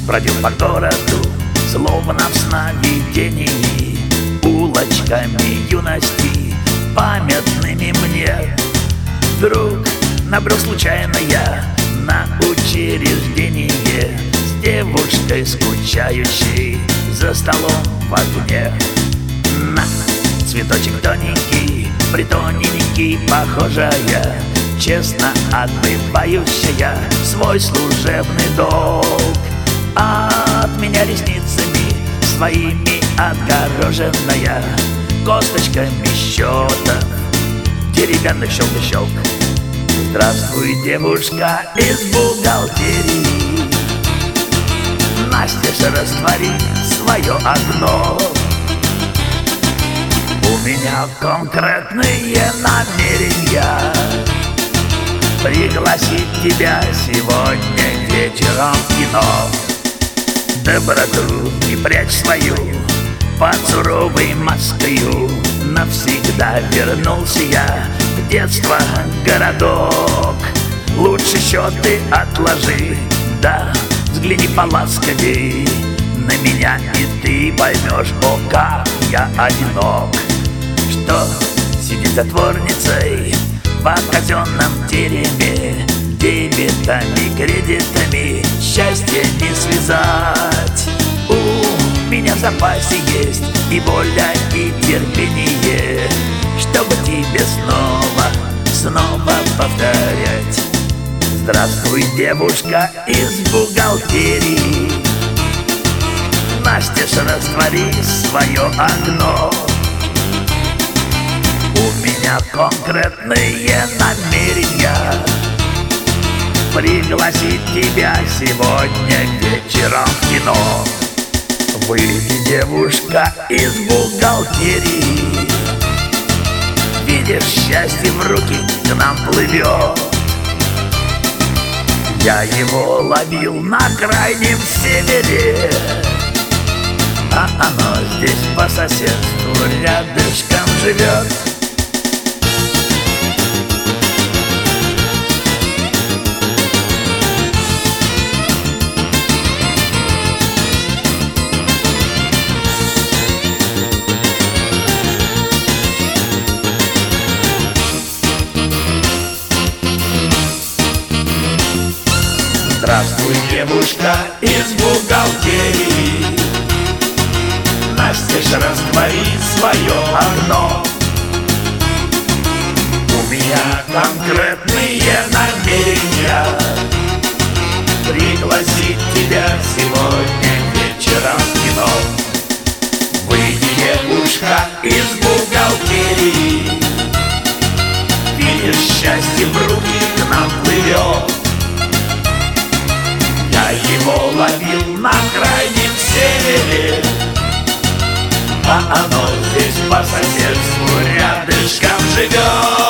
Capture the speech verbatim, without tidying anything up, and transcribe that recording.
Бродил по городу, словно в сновидении, улочками юности, памятными мне. Вдруг набрел случайно я на учреждение с девушкой, скучающей за столом в огне. На цветочек тоненький, притоненький, похожая, честно отбывающая свой служебный долг. А от меня ресницами своими отгороженная косточками счета деревянных щелк-щелк. Здравствуй, девушка из бухгалтерии, настежь, раствори свое окно. У меня конкретные намерения пригласить тебя сегодня вечером в кино. Доброту не прячь свою под суровой маскою. Навсегда вернулся я в детство, городок. Лучше счеты отложи, да взгляни поласковей на меня, и ты поймешь, о, как я одинок. Что сидит затворницей в казенном тереме, дебетами, кредитами счастье не связать. У меня в запасе есть и воля, и терпение, чтобы тебе снова, снова повторять. Здравствуй, девушка из бухгалтерии, настежь, раствори свое окно. У меня конкретные намерения пригласить тебя сегодня вечером в кино. Выйди, девушка из бухгалтерии, видишь, счастье в руки к нам плывет. Я его ловил на крайнем севере, а оно здесь по соседству рядышком живет. Здравствуй, девушка из бухгалтерии, настежь, раствори свое окно. У меня конкретные намерения пригласить тебя сегодня вечером в кино. Выйди, девушка из бухгалтерии, видишь, счастье в руки к нам плывет. Я его ловил на крайнем севере, а оно здесь по соседству рядышком живет.